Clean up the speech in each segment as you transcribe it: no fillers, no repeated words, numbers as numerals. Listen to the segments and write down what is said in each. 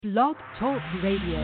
Blog Talk Radio.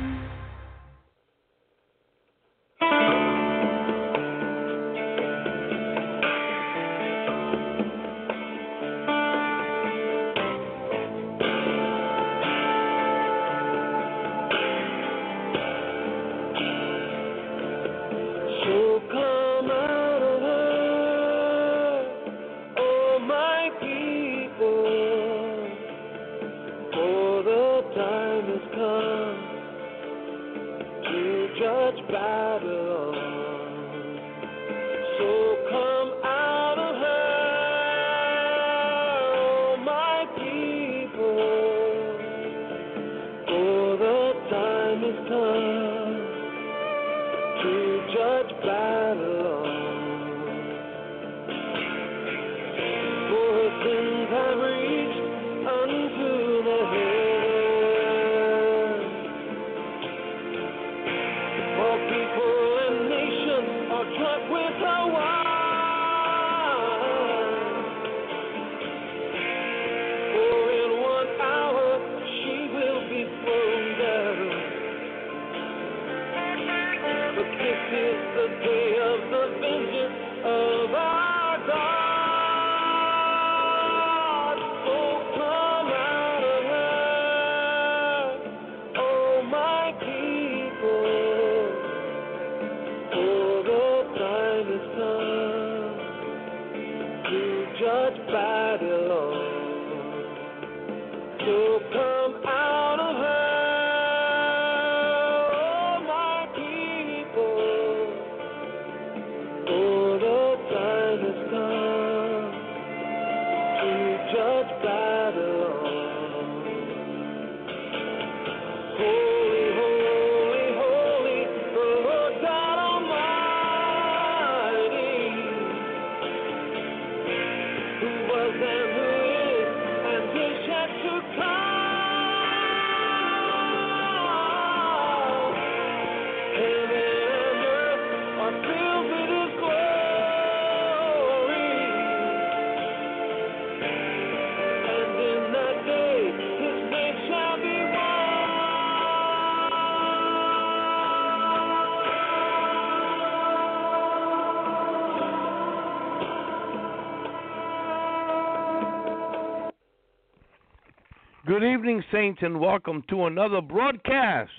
Good evening, saints, and welcome to another broadcast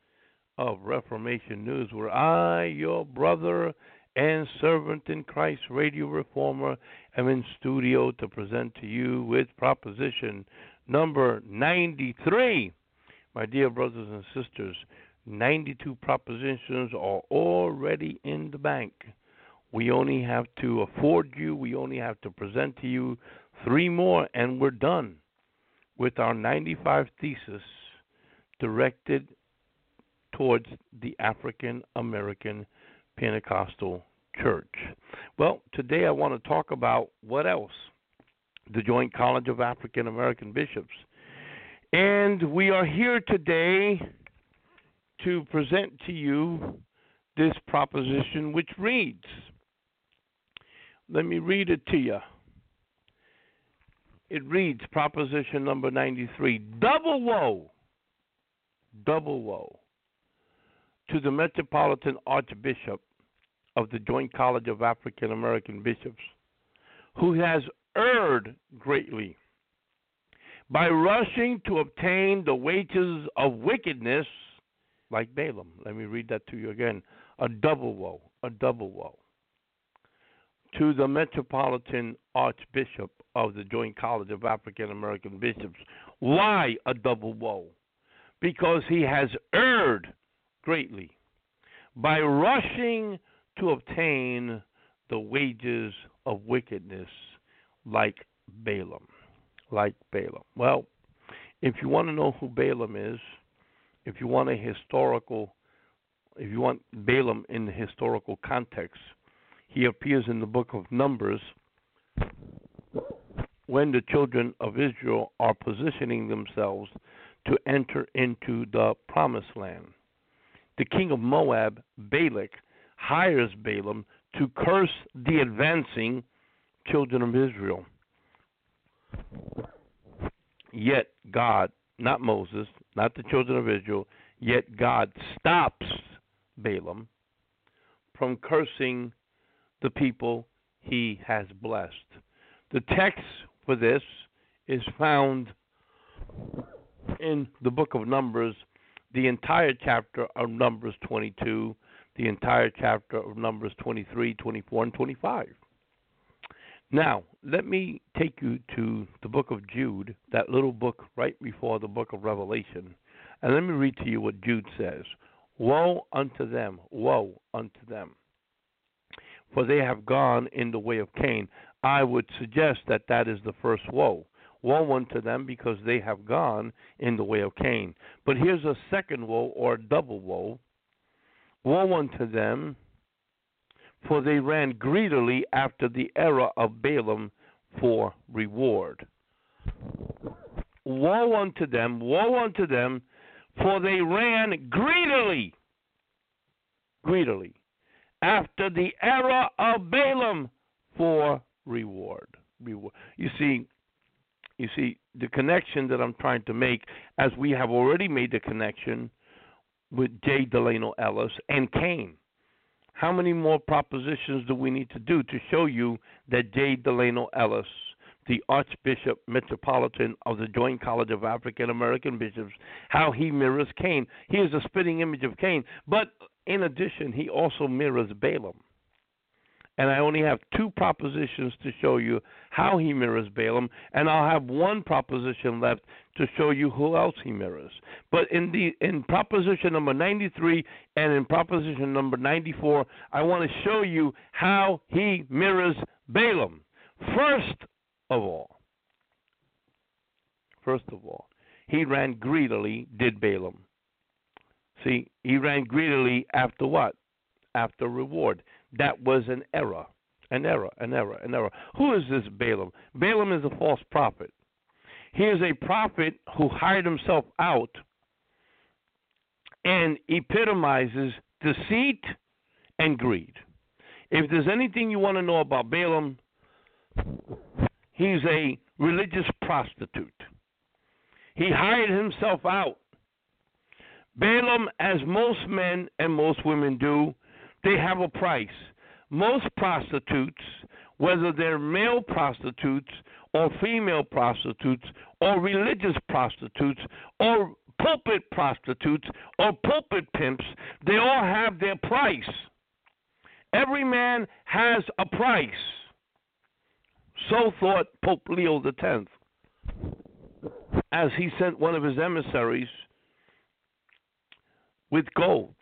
of Reformation News, where I, your brother and servant in Christ, Radio Reformer, am in studio to present to you with proposition number 93. My dear brothers and sisters, 92 propositions are already in the bank. We only have to afford you, we only have to present to you 3 more, and we're done with our 95 thesis directed towards the African American Pentecostal Church. Well, today I want to talk about what else? The Joint College of African American Bishops. And we are here today to present to you this proposition, which reads, let me read it to you. It reads, proposition number 93, double woe to the Metropolitan Archbishop of the Joint College of African American Bishops, who has erred greatly by rushing to obtain the wages of wickedness like Balaam. Let me read that to you again. A double woe to the Metropolitan Archbishop of the Joint College of African American Bishops. Why a double woe? Because he has erred greatly by rushing to obtain the wages of wickedness like Balaam. Well, if you want to know who Balaam is, if you want Balaam in the historical context, he appears in the book of Numbers when the children of Israel are positioning themselves to enter into the promised land. The king of Moab, Balak, hires Balaam to curse the advancing children of Israel. Yet God, not Moses, not the children of Israel, yet God stops Balaam from cursing the people he has blessed. The text for this is found in the book of Numbers, the entire chapter of Numbers 22, the entire chapter of Numbers 23, 24, and 25. Now, let me take you to the book of Jude, that little book right before the book of Revelation, and let me read to you what Jude says. Woe unto them, for they have gone in the way of Cain. I would suggest that that is the first woe. Woe unto them because they have gone in the way of Cain. But here's a second woe, or double woe. Woe unto them, for they ran greedily after the error of Balaam for reward. Woe unto them, for they ran greedily after the error of Balaam for reward. You see, the connection that I'm trying to make, as we have already made the connection with J. Delano Ellis and Cain. How many more propositions do we need to do to show you that J. Delano Ellis, the Archbishop Metropolitan of the Joint College of African American Bishops, how he mirrors Cain? He is a spitting image of Cain, but in addition, he also mirrors Balaam. And I only have two propositions to show you how he mirrors Balaam, and I'll have one proposition left to show you who else he mirrors. But in proposition number 93 and in proposition number 94, I want to show you how he mirrors Balaam. First of all, he ran greedily, did Balaam. See, he ran greedily after what? After reward. That was an error. Who is this Balaam? Balaam is a false prophet. He is a prophet who hired himself out and epitomizes deceit and greed. If there's anything you want to know about Balaam, he's a religious prostitute. He hired himself out. Balaam, as most men and most women do, they have a price. Most prostitutes, whether they're male prostitutes or female prostitutes or religious prostitutes or pulpit prostitutes or pulpit pimps, they all have their price. Every man has a price. So thought Pope Leo X, as he sent one of his emissaries with gold.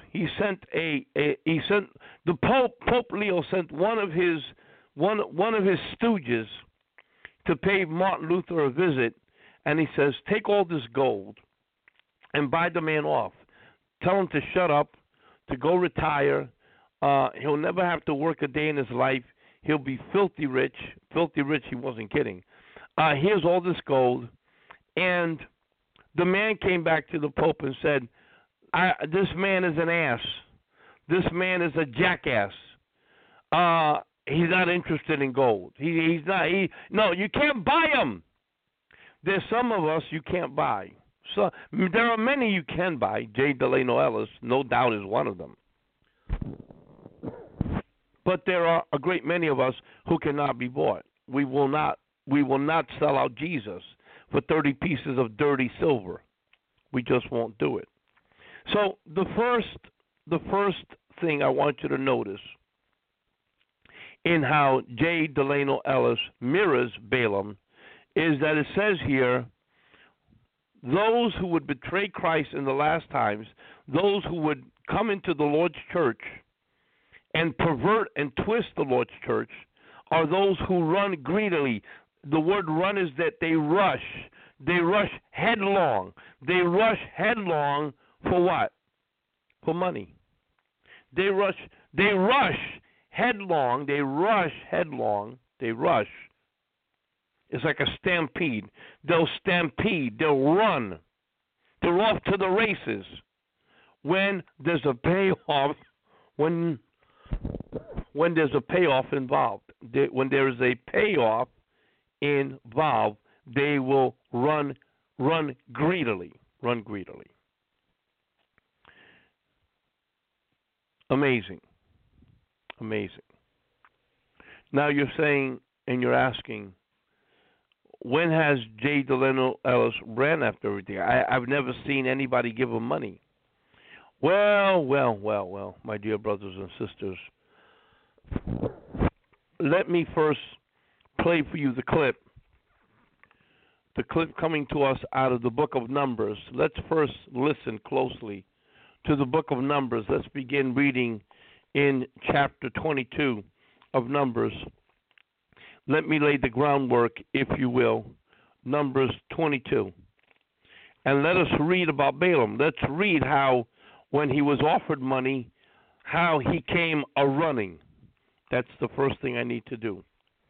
Pope Leo sent one of his stooges to pay Martin Luther a visit, and he says, take all this gold and buy the man off. Tell him to shut up, to go retire. He'll never have to work a day in his life. He'll be filthy rich. Filthy rich, he wasn't kidding. Here's all this gold. And the man came back to the Pope and said, this man is an ass. This man is a jackass. He's not interested in gold. No, you can't buy him. There's some of us you can't buy. So there are many you can buy. J. Delano Ellis, no doubt, is one of them. But there are a great many of us who cannot be bought. We will not sell out Jesus for 30 pieces of dirty silver. We just won't do it. So the first thing I want you to notice in how J. Delano Ellis mirrors Balaam is that it says here, those who would betray Christ in the last times, those who would come into the Lord's church and pervert and twist the Lord's church, are those who run greedily. The word run is that they rush. They rush headlong. They rush headlong for what? For money. They rush headlong. They rush headlong. They rush. It's like a stampede. They'll stampede. They'll run. They're off to the races. When there's a payoff, when there's a payoff involved, when there is a payoff involved, they will run greedily. run greedily. Amazing. Amazing. Now you're saying and you're asking, when has J. Delano Ellis ran after everything? I've never seen anybody give him money. Well, my dear brothers and sisters, let me first play for you the clip coming to us out of the book of Numbers. Let's first listen closely to the book of Numbers. Let's begin reading in chapter 22 of Numbers. Let me lay the groundwork, if you will. Numbers 22. And let us read about Balaam. Let's read how, when he was offered money, how he came a-running. That's the first thing I need to do.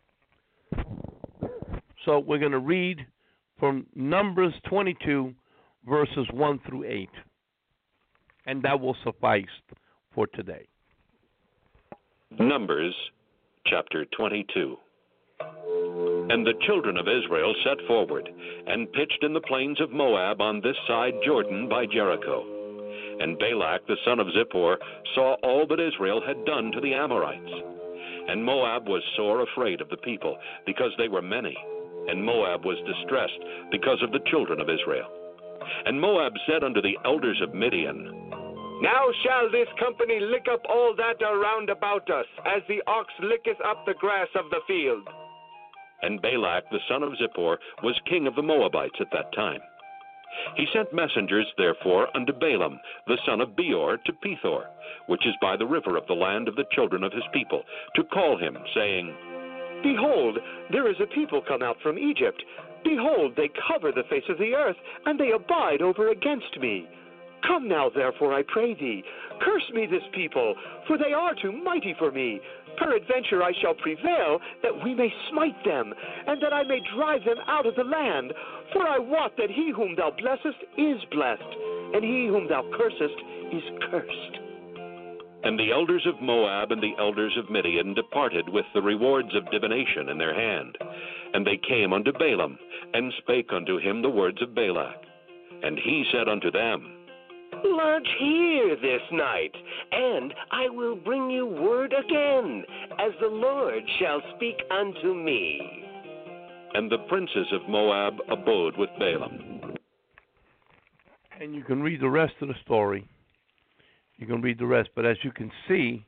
So we're going to read from Numbers 22, verses 1 through 8. And that will suffice for today. Numbers chapter 22. And the children of Israel set forward, and pitched in the plains of Moab on this side Jordan by Jericho. And Balak the son of Zippor saw all that Israel had done to the Amorites. And Moab was sore afraid of the people, because they were many. And Moab was distressed because of the children of Israel. And Moab said unto the elders of Midian, Now shall this company lick up all that are round about us, as the ox licketh up the grass of the field. And Balak the son of Zippor was king of the Moabites at that time. He sent messengers, therefore, unto Balaam the son of Beor to Pethor, which is by the river of the land of the children of his people, to call him, saying, Behold, there is a people come out from Egypt. Behold, they cover the face of the earth, and they abide over against me. Come now, therefore, I pray thee, curse me this people, for they are too mighty for me. Peradventure I shall prevail, that we may smite them, and that I may drive them out of the land. For I wot that he whom thou blessest is blessed, and he whom thou cursest is cursed. And the elders of Moab and the elders of Midian departed with the rewards of divination in their hand. And they came unto Balaam, and spake unto him the words of Balak. And he said unto them, Lodge here this night, and I will bring you word again, as the Lord shall speak unto me. And the princes of Moab abode with Balaam. And you can read the rest of the story. You can read the rest, but as you can see,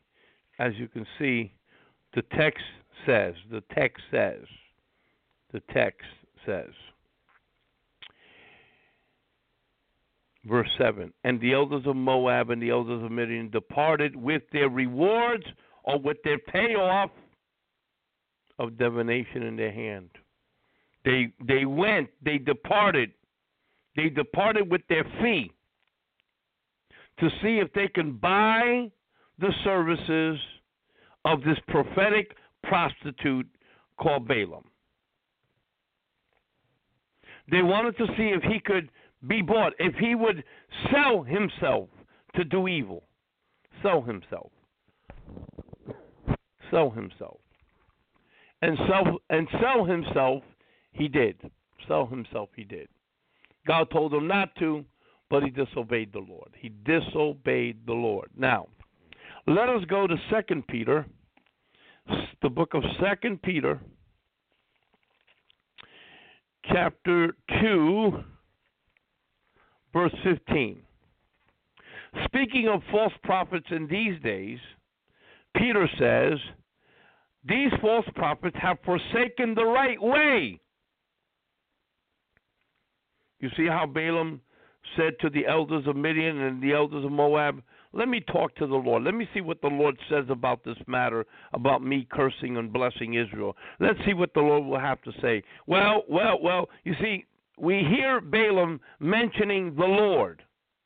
the text says, verse 7, and the elders of Moab and the elders of Midian departed with their rewards, or with their payoff of divination in their hand. They departed with their fee to see if they can buy the services of this prophetic prostitute called Balaam. They wanted to see if he could be bought, if he would sell himself to do evil. Sell himself. And sell himself he did. Sell himself he did. God told him not to, but he disobeyed the Lord. Now, let us go to 2 Peter, the book of 2 Peter, chapter 2, verse 15. Speaking of false prophets in these days, Peter says, these false prophets have forsaken the right way. You see how Balaam said to the elders of Midian and the elders of Moab, let me talk to the Lord. Let me see what the Lord says about this matter, about me cursing and blessing Israel. Let's see what the Lord will have to say. Well, you see, we hear Balaam mentioning the Lord.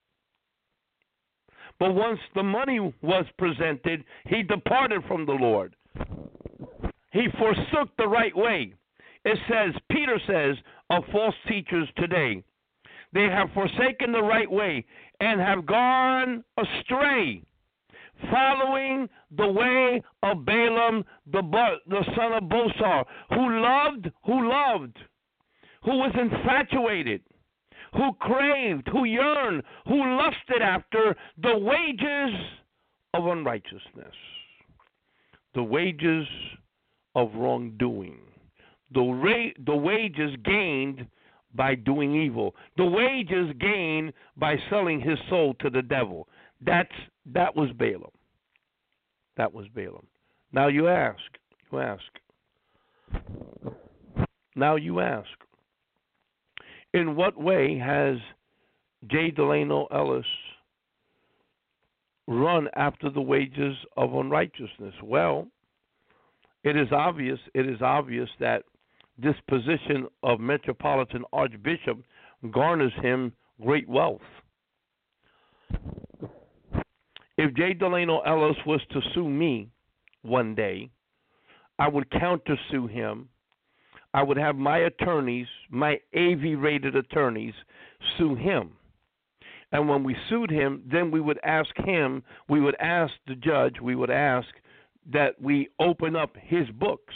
But once the money was presented, he departed from the Lord. He forsook the right way. It says, Peter says, of false teachers today, they have forsaken the right way and have gone astray, following the way of Balaam, the son of Bosor, who was infatuated, who craved, who yearned, who lusted after the wages of unrighteousness, the wages of wrongdoing, the wages gained by doing evil, the wages gained by selling his soul to the devil. That was Balaam. That was Balaam. Now you ask. Now you ask. In what way has J. Delano Ellis run after the wages of unrighteousness? Well, it is obvious that this position of Metropolitan Archbishop garners him great wealth. If J. Delano Ellis was to sue me one day, I would countersue him. I would have my attorneys, my AV-rated attorneys, sue him. And when we sued him, then we would ask the judge, we would ask that we open up his books.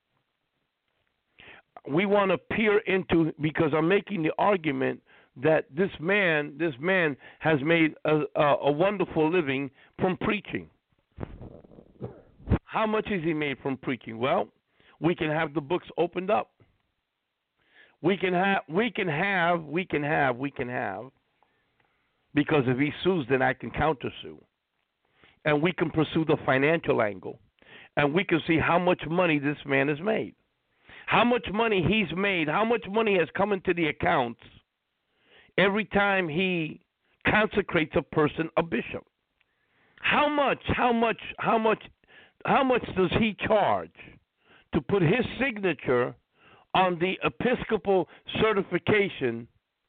We want to peer into, because I'm making the argument that this man has made a wonderful living from preaching. How much has he made from preaching? Well, we can have the books opened up. We can have, because if he sues, then I can countersue. And we can pursue the financial angle. And we can see how much money this man has made. How much money he's made, how much money has come into the accounts every time he consecrates a person a bishop. How much does he charge to put his signature on the Episcopal certification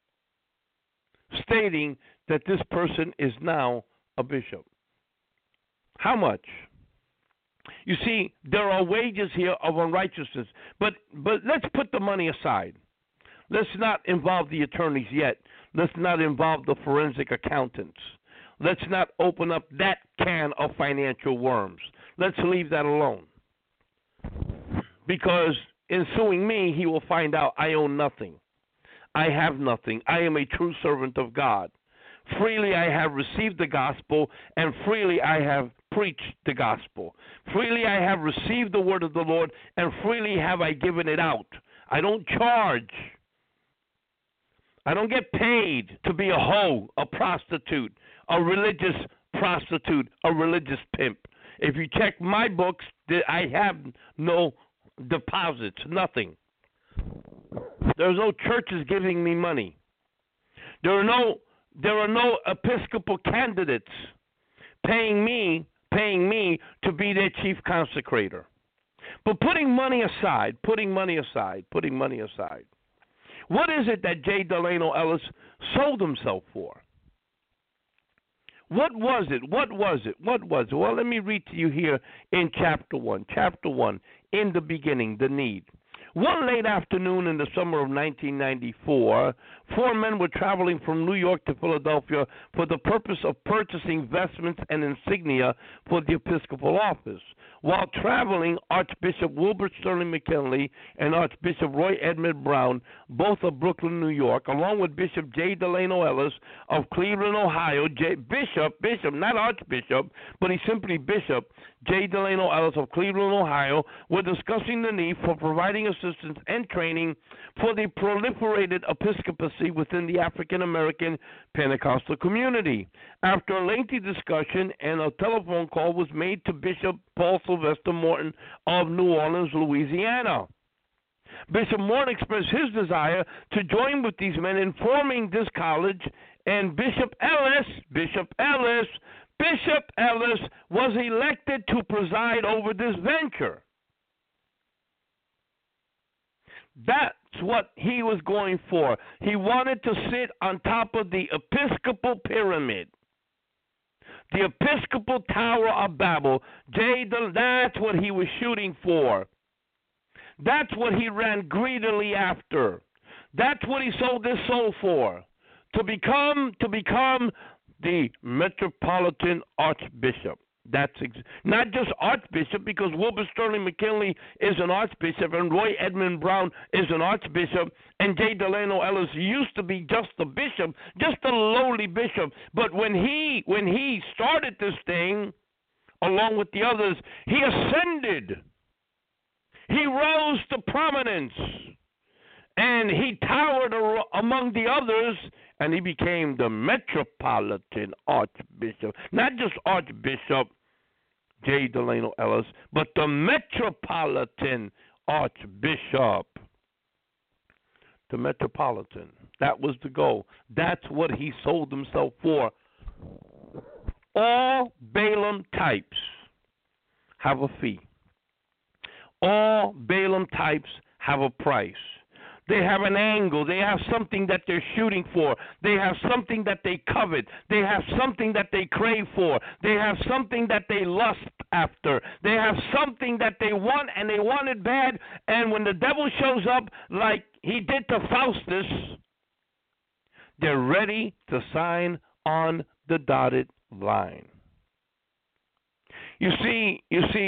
stating that this person is now a bishop? How much? You see, there are wages here of unrighteousness. But let's put the money aside. Let's not involve the attorneys yet. Let's not involve the forensic accountants. Let's not open up that can of financial worms. Let's leave that alone. Because in suing me, he will find out I own nothing. I have nothing. I am a true servant of God. Freely I have received the gospel, and freely I have preached the gospel. Freely I have received the word of the Lord, and freely have I given it out. I don't charge. I don't get paid to be a hoe, a prostitute, a religious prostitute, a religious pimp. If you check my books, I have no deposits, nothing. There's no churches giving me money. There are no Episcopal candidates paying me to be their chief consecrator. But putting money aside, what is it that J. Delano Ellis sold himself for? What was it? Well, let me read to you here in chapter 1. Chapter 1, in the beginning, the need. One late afternoon in the summer of 1994, 4 men were traveling from New York to Philadelphia for the purpose of purchasing vestments and insignia for the Episcopal office. While traveling, Archbishop Wilbert Sterling McKinley and Archbishop Roy Edmund Brown, both of Brooklyn, New York, along with Bishop J. Delano Ellis of Cleveland, Ohio, Bishop, not Archbishop, but he's simply Bishop, J. Delano Ellis of Cleveland, Ohio, were discussing the need for providing assistance and training for the proliferated episcopacy within the African American Pentecostal community. After a lengthy discussion, and a telephone call was made to Bishop Paul Sylvester Morton of New Orleans, Louisiana. Bishop Morton expressed his desire to join with these men in forming this college, and Bishop Ellis was elected to preside over this venture. That's what he was going for. He wanted to sit on top of the Episcopal pyramid, the Episcopal Tower of Babel. That's what he was shooting for. That's what he ran greedily after. That's what he sold his soul for, to become the Metropolitan Archbishop. Not just archbishop, because Wilbur Sterling McKinley is an archbishop, and Roy Edmund Brown is an archbishop, and J. Delano Ellis used to be just a bishop, just a lowly bishop. But when he started this thing, along with the others, he ascended. He rose to prominence, and he towered among the others, and he became the Metropolitan Archbishop. Not just Archbishop J. Delano Ellis, but the Metropolitan Archbishop. The Metropolitan. That was the goal. That's what he sold himself for. All Balaam types have a fee. All Balaam types have a price. They have an angle. They have something that they're shooting for. They have something that they covet. They have something that they crave for. They have something that they lust after. They have something that they want, and they want it bad. And when the devil shows up like he did to Faustus, they're ready to sign on the dotted line. You see,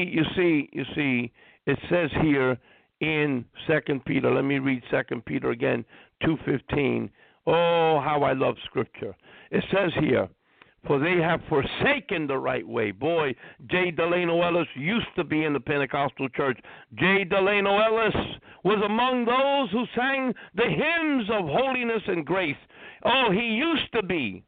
it says here in 2 Peter, let me read 2 Peter again, 2:15. Oh, how I love Scripture. It says here, for they have forsaken the right way. Boy, J. Delano Ellis used to be in the Pentecostal church. J. Delano Ellis was among those who sang the hymns of holiness and grace. Oh, he used to be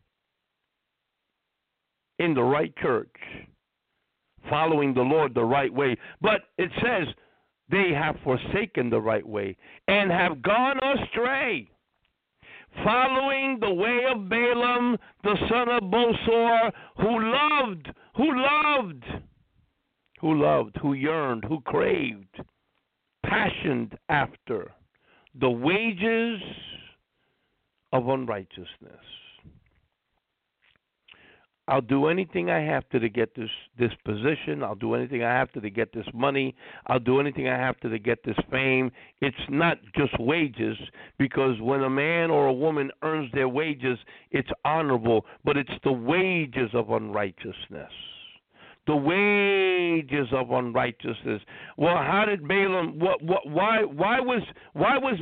in the right church, following the Lord the right way. But it says they have forsaken the right way and have gone astray, following the way of Balaam, the son of Bosor, who yearned, who craved, passioned after the wages of unrighteousness. I'll do anything I have to get this position. I'll do anything I have to get this money. I'll do anything I have to get this fame. It's not just wages, because when a man or a woman earns their wages, it's honorable, but it's the wages of unrighteousness. The wages of unrighteousness. Well, how did Balaam? Why was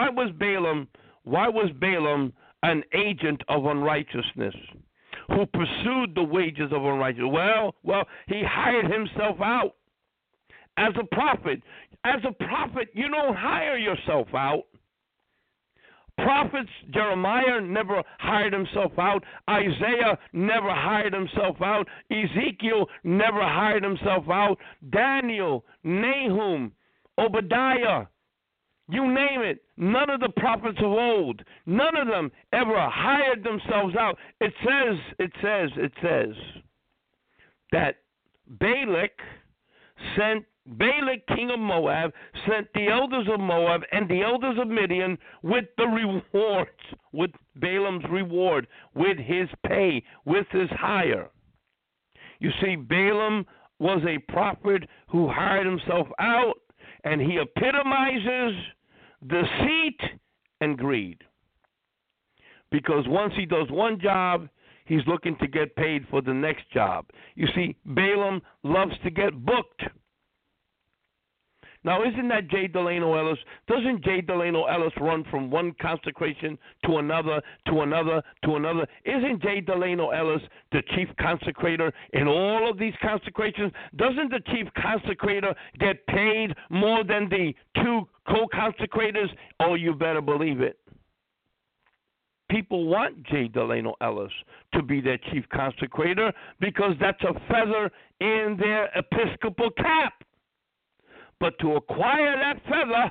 Balaam an agent of unrighteousness, who pursued the wages of unrighteousness? Well, he hired himself out as a prophet. As a prophet, you don't hire yourself out. Prophets, Jeremiah never hired himself out. Isaiah never hired himself out. Ezekiel never hired himself out. Daniel, Nahum, Obadiah, you name it. None of the prophets of old, none of them ever hired themselves out. It says that Balak, king of Moab, sent the elders of Moab and the elders of Midian with the rewards, with Balaam's reward, with his pay, with his hire. You see, Balaam was a prophet who hired himself out, and he epitomizes deceit and greed. Because once he does one job, he's looking to get paid for the next job. You see, Balaam loves to get booked. Now, isn't that J. Delano Ellis? Doesn't J. Delano Ellis run from one consecration to another, to another, to another? Isn't J. Delano Ellis the chief consecrator in all of these consecrations? Doesn't the chief consecrator get paid more than the two co-consecrators? Oh, you better believe it. People want J. Delano Ellis to be their chief consecrator because that's a feather in their episcopal cap. But to acquire that feather,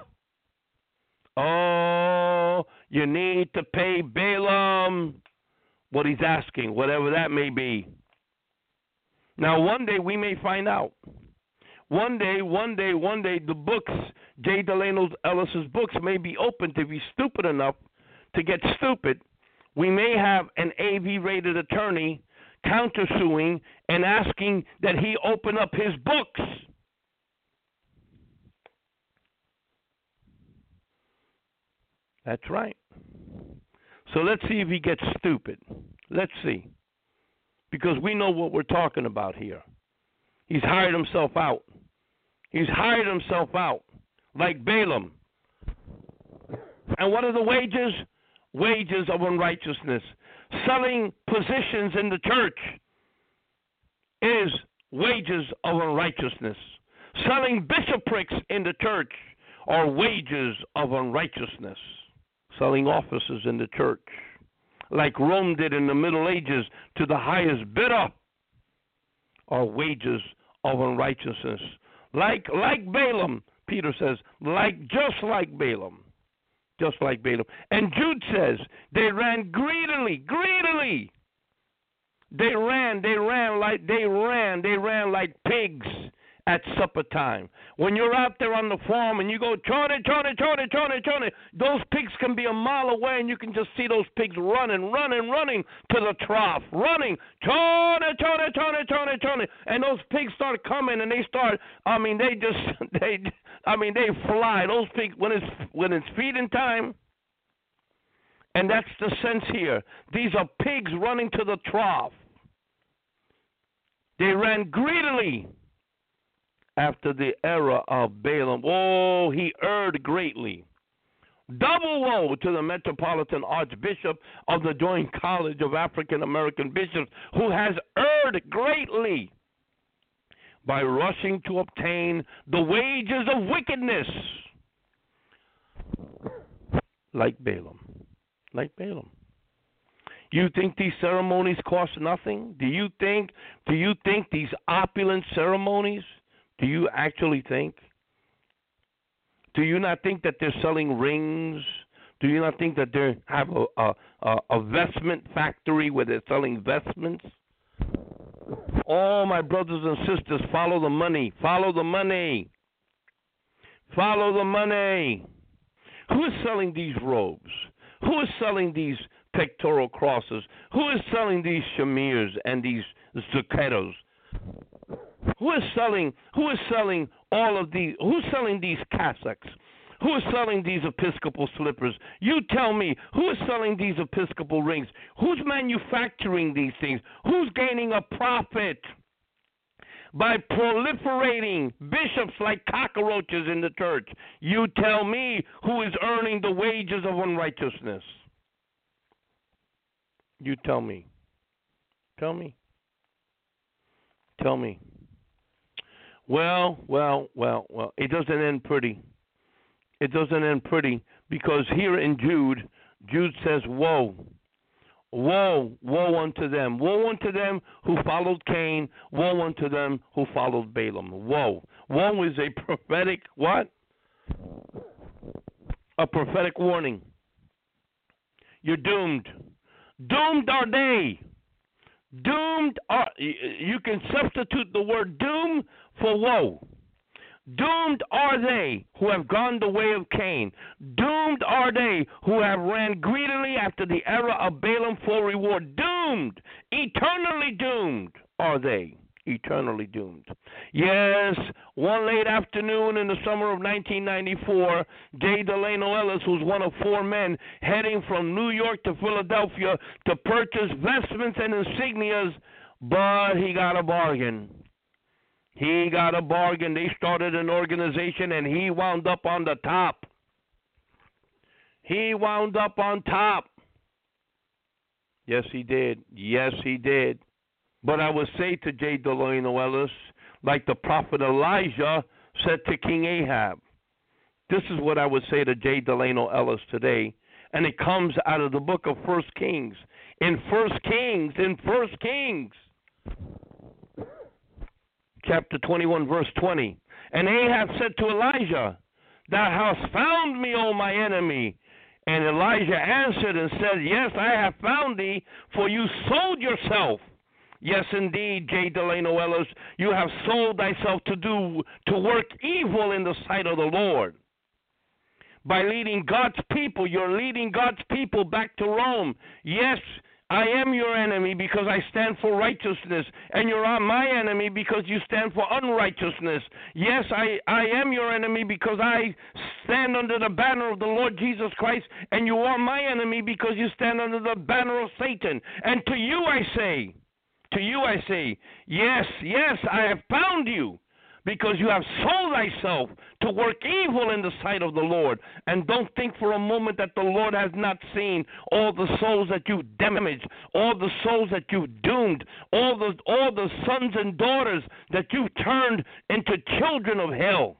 you need to pay Balaam what he's asking, whatever that may be. Now, one day we may find out. One day, the books, J. Delano Ellis's books, may be opened to be stupid enough to get stupid. We may have an AV-rated attorney countersuing and asking that he open up his books. That's right. So let's see if he gets stupid. Let's see. Because we know what we're talking about here. He's hired himself out. He's hired himself out like Balaam. And what are the wages? Wages of unrighteousness. Selling positions in the church is wages of unrighteousness. Selling bishoprics in the church are wages of unrighteousness. Selling offices in the church, like Rome did in the Middle Ages to the highest bidder, are wages of unrighteousness. Like Balaam, Peter says, just like Balaam. Just like Balaam. And Jude says, they ran greedily. They ran like pigs at supper time. When you're out there on the farm and you go, chorny, those pigs can be a mile away and you can just see those pigs running to the trough, running, chorny. And those pigs start coming and they fly. Those pigs, when it's feeding time, and that's the sense here. These are pigs running to the trough. They ran greedily after the era of Balaam. Oh, he erred greatly. Double woe to the Metropolitan Archbishop of the Joint College of African American Bishops, who has erred greatly by rushing to obtain the wages of wickedness, like Balaam. You think these ceremonies cost nothing? Do you think these opulent ceremonies? Do you actually think? Do you not think that they're selling rings? Do you not think that they have a vestment factory where they're selling vestments? Oh, my brothers and sisters, follow the money. Follow the money. Follow the money. Who is selling these robes? Who is selling these pectoral crosses? Who is selling these shemirs and these zucchettos? Who is selling all of these? Who's selling these cassocks? Who is selling these Episcopal slippers? You tell me, who is selling these Episcopal rings? Who's manufacturing these things? Who's gaining a profit by proliferating bishops like cockroaches in the church? You tell me, who is earning the wages of unrighteousness? You tell me. Tell me. Well, it doesn't end pretty. It doesn't end pretty, because here in Jude says, woe unto them. Woe unto them who followed Cain. Woe unto them who followed Balaam. Woe. Woe is a prophetic what? A prophetic warning. You're doomed. Doomed are they. Doomed are, you can substitute the word doom for woe. Doomed are they who have gone the way of Cain. Doomed are they who have ran greedily after the era of Balaam for reward. Doomed, eternally doomed are they. Eternally doomed. Yes, one late afternoon in the summer of 1994, J. Delano Ellis was one of four men heading from New York to Philadelphia to purchase vestments and insignias, but he got a bargain. He got a bargain. They started an organization, and he wound up on the top. He wound up on top. Yes, he did. Yes, he did. But I would say to J. Delano Ellis, like the prophet Elijah said to King Ahab, this is what I would say to J. Delano Ellis today, and it comes out of the book of 1 Kings. In 1 Kings, chapter 21, verse 20. And Ahab said to Elijah, thou hast found me, O my enemy. And Elijah answered and said, yes, I have found thee, for you sold yourself. Yes, indeed, J. Delano Ellis, you have sold thyself to work evil in the sight of the Lord. By leading God's people, you're leading God's people back to Rome. Yes, I am your enemy because I stand for righteousness, and you're my enemy because you stand for unrighteousness. Yes, I am your enemy because I stand under the banner of the Lord Jesus Christ, and you are my enemy because you stand under the banner of Satan. And to you I say, to you I say, yes, yes, I have found you, because you have sold thyself to work evil in the sight of the Lord. And don't think for a moment that the Lord has not seen all the souls that you've damaged, all the souls that you've doomed, all the sons and daughters that you've turned into children of hell.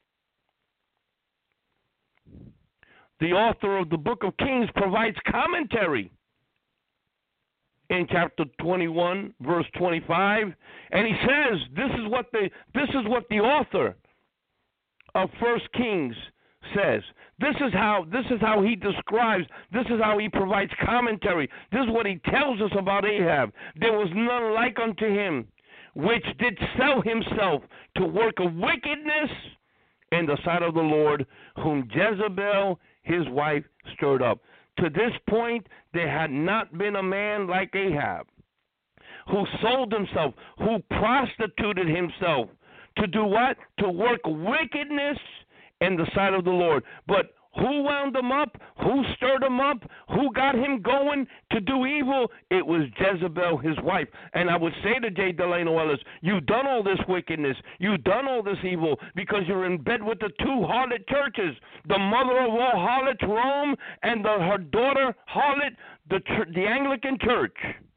The author of the book of Kings provides commentary in chapter 21, verse 25, and he says, this is what the author of 1 Kings says. This is how he describes, this is how he provides commentary. This is what he tells us about Ahab. There was none like unto him, which did sell himself to work of wickedness in the sight of the Lord, whom Jezebel his wife stirred up. To this point, there had not been a man like Ahab, who sold himself, who prostituted himself to do what? To work wickedness in the sight of the Lord. But who wound him up? Who stirred him up? Who got him going to do evil? It was Jezebel, his wife. And I would say to J. Delano Ellis, you've done all this wickedness. You've done all this evil because you're in bed with the two harlot churches, the mother of all harlots, Rome, and her daughter, harlot, the Anglican Church.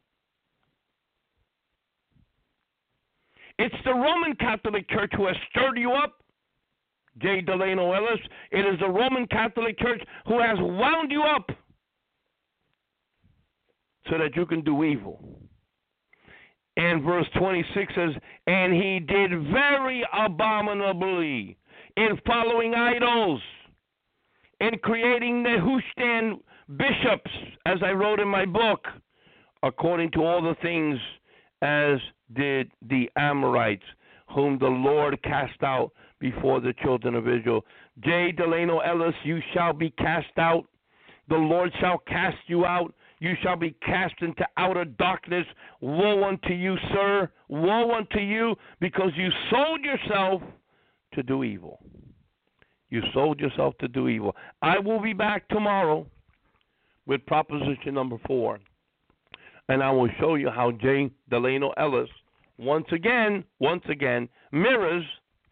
It's the Roman Catholic Church who has stirred you up, J. Delano Ellis. It is the Roman Catholic Church who has wound you up so that you can do evil. And verse 26 says, and he did very abominably in following idols, in creating Nehushtan bishops, as I wrote in my book, according to all the things as did the Amorites, whom the Lord cast out before the children of Israel. J. Delano Ellis, you shall be cast out. The Lord shall cast you out. You shall be cast into outer darkness. Woe unto you, sir. Woe unto you, because you sold yourself to do evil. You sold yourself to do evil. I will be back tomorrow with proposition number 4. And I will show you how J. Delano Ellis once again mirrors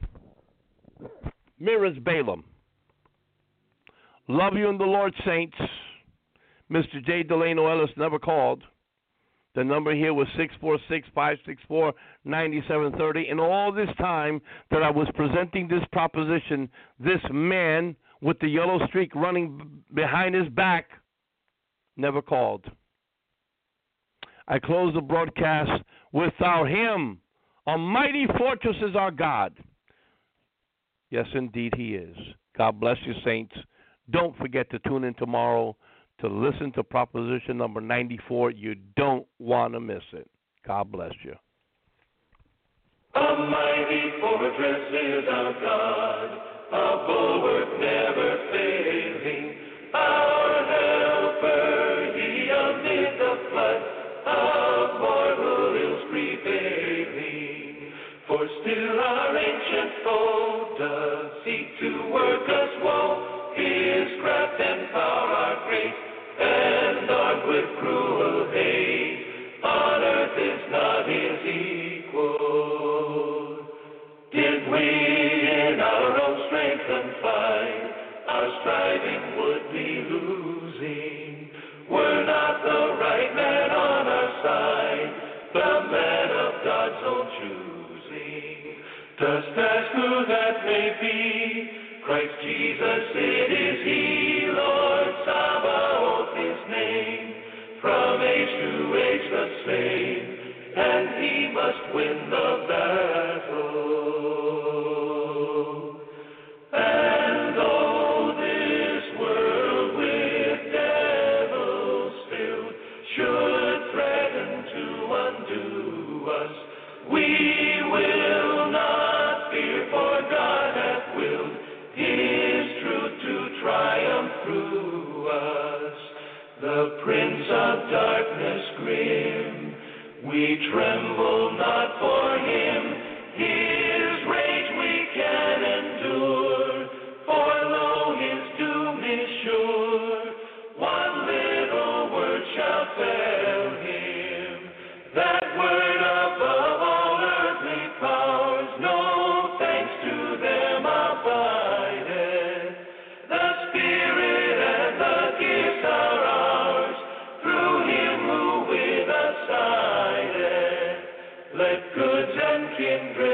Balaam. Love you in the Lord, saints. Mr. J. Delano Ellis never called. The number here was 646-564-9730. And all this time that I was presenting this proposition, this man with the yellow streak running behind his back never called. I close the broadcast with our hymn, A Mighty Fortress is Our God. Yes, indeed, he is. God bless you, saints. Don't forget to tune in tomorrow to listen to proposition number 94. You don't want to miss it. God bless you. A mighty fortress is our God, a bulwark never failing, our helper, he amid the flood of mortal ills prevailing. For still our ancient foe does seek to work us woe, his craft and power are great, and armed with cruel hate, on earth is not his equal. Did we in our own strength confide, our striving would be losing, were not the right man on our side, the man of God's own choosing. Dost ask who that may be? Christ Jesus, it is he, Lord Sabaoth his name, from age to age the same, and he must win the battle. And though this world with devils filled should threaten to undo us, we will not fear, for God hath willed his truth to triumph through us. The Prince of Darkness grim, we tremble not for him. His rage we can endure, for lo, his doom is sure. One little word shall fail him, that word in grace.